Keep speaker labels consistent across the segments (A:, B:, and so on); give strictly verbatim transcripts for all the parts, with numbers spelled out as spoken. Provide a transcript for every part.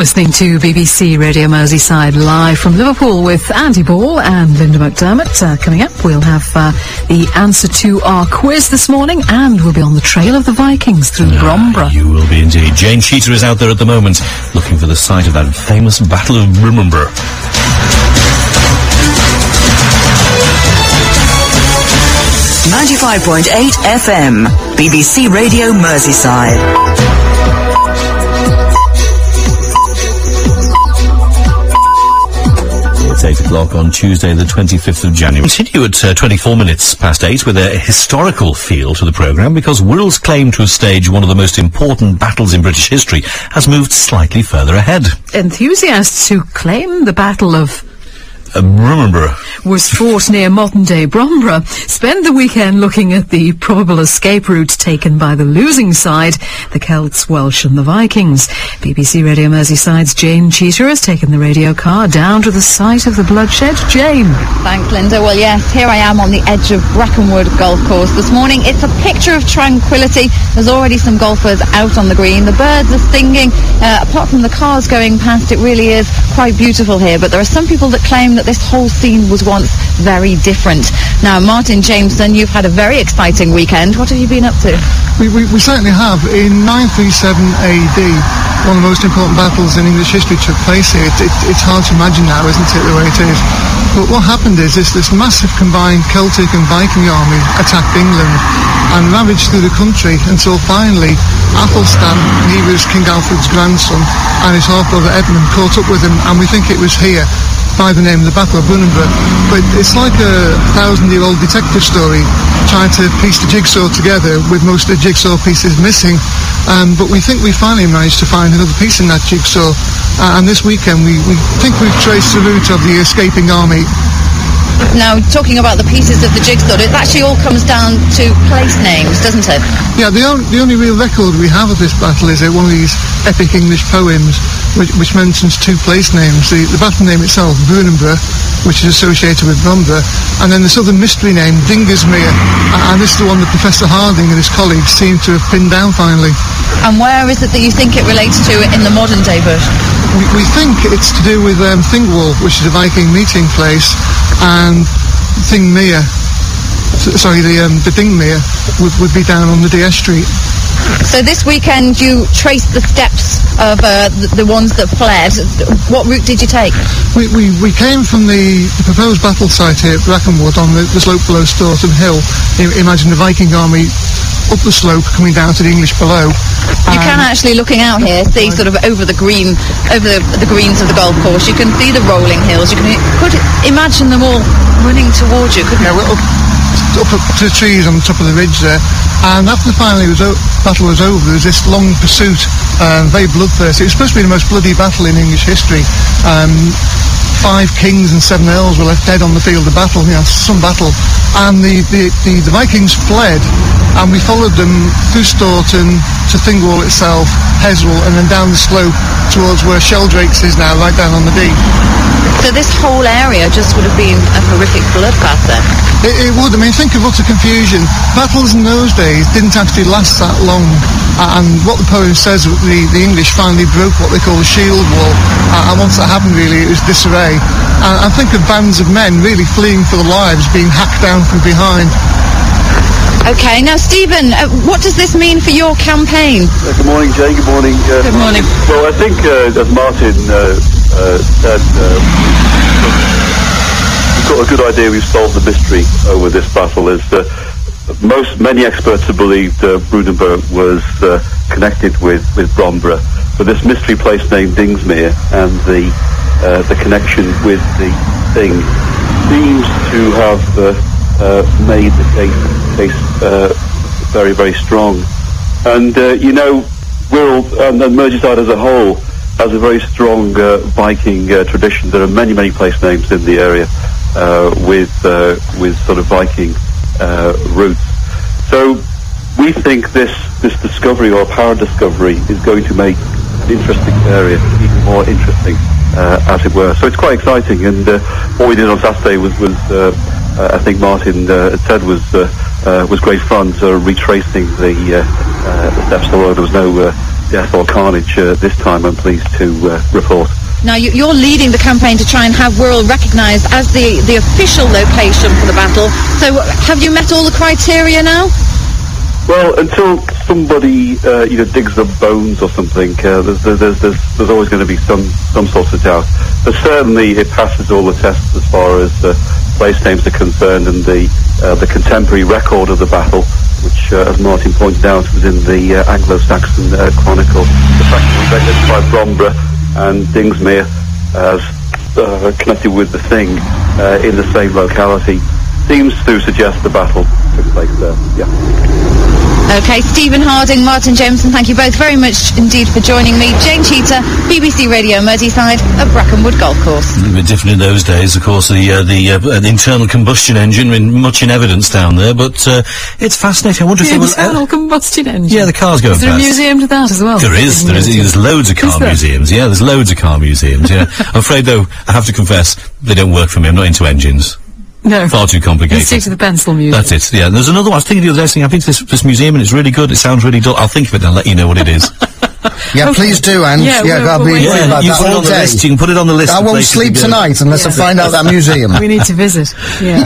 A: listening to B B C Radio Merseyside live from Liverpool with Andy Ball and Linda McDermott. Uh, coming up, we'll have uh, the answer to our quiz this morning, and we'll be on the trail of the Vikings through ah, Bromborough.
B: You will be indeed. Jane Cheater is out there at the moment looking for the site of that famous Battle of Bromborough.
C: ninety-five point eight F M, B B C Radio Merseyside.
B: It's eight o'clock on Tuesday, the twenty-fifth of January. Continue at uh, twenty-four minutes past eight with a historical feel to the programme, because Wirral's claim to have staged one of the most important battles in British history has moved slightly further ahead.
A: Enthusiasts who claim the Battle of
B: Uh, Bromborough
A: was fought near modern-day Bromborough spend the weekend looking at the probable escape route taken by the losing side, the Celts, Welsh and the Vikings. B B C Radio Merseyside's Jane Cheater has taken the radio car down to the site of the bloodshed. Jane.
D: Thanks, Linda. Well, yes, here I am on the edge of Brackenwood Golf Course this morning. It's a picture of tranquility. There's already some golfers out on the green. The birds are singing. Uh, apart from the cars going past, it really is quite beautiful here. But there are some people that claim that this whole scene was once very different. Now, Martin Jameson, you've had a very exciting weekend. What have you been up to?
E: We, we, we certainly have. In nine thirty-seven A D, one of the most important battles in English history took place here. It, it, it's hard to imagine now, isn't it, the way it is? But what happened is this, this massive combined Celtic and Viking army attacked England and ravaged through the country until finally Athelstan, he was King Alfred's grandson, and his half-brother Edmund caught up with him, and we think it was here by the name of the Battle of Bromborough. But it's like a thousand-year-old detective story trying to piece the jigsaw together with most of the jigsaw pieces missing. Um, but we think we finally managed to find another piece in that jigsaw. Uh, and this weekend we, we think we've traced the route of the escaping army.
D: Now, talking about the pieces of the jigsaw, it actually all comes down to place names, doesn't it?
E: Yeah, the, on, the only real record we have of this battle is uh, one of these epic English poems which, which mentions two place names. The, the battle name itself, Brunanburh, which is associated with Bromborough, and then this other mystery name, Dingersmere, and this is the one that Professor Harding and his colleagues seem to have pinned down finally.
D: And where is it that you think it relates to in the modern day version?
E: We, we think it's to do with um, Thingwall, which is a Viking meeting place, and Thingmere, sorry, the um, the Dingmere would, would be down on the Dee Street.
D: So this weekend you traced the steps of uh, the, the ones that fled. What route did you take?
E: We we, we came from the, the proposed battle site here at Brackenwood on the, the slope below Staunton Hill. I, imagine the Viking army up the slope coming down to the English below.
D: You can actually, looking out here, see sort of over the green, over the, the greens of the golf course. You can see the rolling hills. You can could imagine them all running towards you, couldn't
E: yeah,
D: you?
E: We're up, up, up to the trees on the top of the ridge there. And after the finally was o- battle was over, there was this long pursuit, um, very bloodthirsty. It was supposed to be the most bloody battle in English history. Um, five kings and seven earls were left dead on the field of battle. You know, some battle. And the, the, the, the Vikings fled, and we followed them through Staunton to Thingwall itself, Heswall, and then down the slope towards where Sheldrakes is now, right down on the Dee.
D: So this whole area just would have been a horrific bloodbath then?
E: It, it would. I mean, think of utter confusion. Battles in those days didn't actually last that long. Uh, and what the poem says, the, the English finally broke what they call the shield wall. Uh, and once that happened, really, it was disarray. Uh, and think of bands of men really fleeing for their lives, being hacked down from behind.
D: Okay, now Stephen, uh, what does this mean for your campaign?
F: Uh, good morning, Jane. Good morning. Uh,
D: good morning.
F: Well, I think, uh, as Martin uh, uh, said, uh, we've got a good idea. We've solved the mystery over this battle. Is uh, most many experts have believed uh, Brunanburh was uh, connected with with Bromborough, but this mystery place named Dingsmere and the uh, the connection with the thing seems to have uh, uh, made the case case uh, very very strong. And uh, you know, Wirral and, and Merseyside as a whole has a very strong uh, Viking uh, tradition. There are many many place names in the area uh, with uh, with sort of Viking uh, roots. So we think this this discovery, or apparent discovery, is going to make an interesting area even more interesting, uh, as it were. So it's quite exciting. And uh, what we did on Saturday was, was uh, uh, I think Martin uh, said was uh, uh, was great fun. So retracing the, uh, uh, the steps, although there was no uh, death or carnage uh, this time, I'm pleased to uh, report.
D: Now, you, you're leading the campaign to try and have Wirral recognised as the, the official location for the battle. So have you met all the criteria now?
F: Well, until somebody, uh, you know, digs up bones or something, uh, there's, there's, there's, there's always going to be some, some sort of doubt. But certainly it passes all the tests as far as uh, place names are concerned, and the, uh, the contemporary record of the battle, which, uh, as Martin pointed out, was in the uh, Anglo-Saxon uh, Chronicle. The fact that we identified Bromborough and Dingsmere as uh, connected with the Thing uh, in the same locality seems to suggest the battle took place there. Yeah.
D: OK, Stephen Harding, Martin Jameson, thank you both very much indeed for joining me. Jane Cheetah, B B C Radio Merseyside at Brackenwood Golf Course.
B: A little bit different in those days, of course, the uh, the, uh, the internal combustion engine, in, much in evidence down there, but uh, it's fascinating. I wonder
A: the
B: if there was...
A: internal uh, combustion engine?
B: Yeah, the cars going
A: past. Is there
B: past.
A: a museum to that as well?
B: There is, there is, there's loads of car museums, yeah, there's loads of car museums, yeah. I'm afraid, though, I have to confess, they don't work for me, I'm not into engines.
A: No.
B: Far too complicated.
A: You stick to the pencil museum.
B: That's it, yeah. There's another one. I was thinking the other day, saying, I've been to this, this museum and it's really good. It sounds really dull. I'll think of it and I'll let you know what it is.
G: Yeah,
A: Okay.
G: please do, Ange.
A: Yeah,
G: Yeah,
A: we'll-
G: I'll
A: we'll
G: be
A: wait.
G: worried
B: Yeah,
G: about
B: you
G: that
B: put it
G: all
B: on the
G: day.
B: list. You can put it on the list.
G: I
B: of
G: won't
B: places
G: sleep
B: to go.
G: tonight unless I find out that museum.
A: We need to visit. Yeah.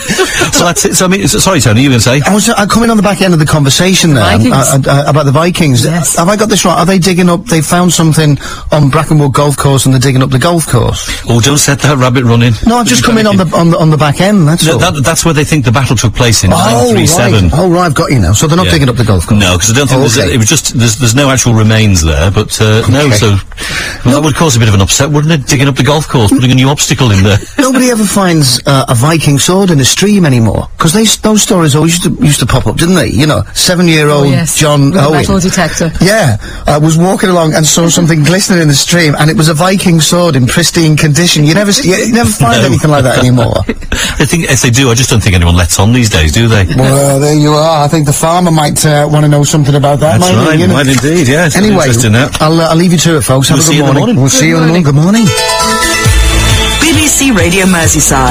B: So that's it. So I mean, so, sorry, Tony, you were going to say?
G: I was uh, coming on the back end of the conversation there
A: Vikings.
G: uh, uh, about the Vikings.
A: Yes.
G: Have I got this right? Are they digging up? They found something on Brackenwood Golf Course and they're digging up the golf course.
B: Oh, don't set that rabbit running.
G: No, I've just come in on the on the on the back end. That's
B: No,
G: all.
B: that, that's where they think the battle took place in
G: oh,
B: nine three seven.
G: right. Oh, right. I've got you now. So they're not
B: Yeah.
G: digging up the golf course.
B: No, because I don't think
G: Oh,
B: there's,
G: okay.
B: it was just there's there's no actual remains there. But uh, no,
G: Okay.
B: so well, that would cause a bit of an upset, wouldn't it? Digging up the golf course, putting a new obstacle in there.
G: Nobody ever finds uh, a Viking sword in a stream anymore because those stories always used to, used to pop up, didn't they? You know, seven-year-old
A: Oh, yes.
G: John
A: With a
G: Owen.
A: metal detector.
G: Yeah, uh, was walking along and saw something glistening in the stream, and it was a Viking sword in pristine condition. You never, s- you, you never find
B: No.
G: anything like that anymore.
B: I think if they do, I just don't think anyone lets on these days, do they?
G: Well, there you are. I think the farmer might uh, want to know something about that.
B: That's
G: might
B: right,
G: he, you know?
B: might indeed, yeah. It's
G: Anyway,
B: interesting that.
G: I'll, uh, I'll leave you to it, folks. Have
B: We'll
G: a good
B: see you in the morning.
G: We'll see you in the morning. Good morning.
C: B B C Radio Merseyside.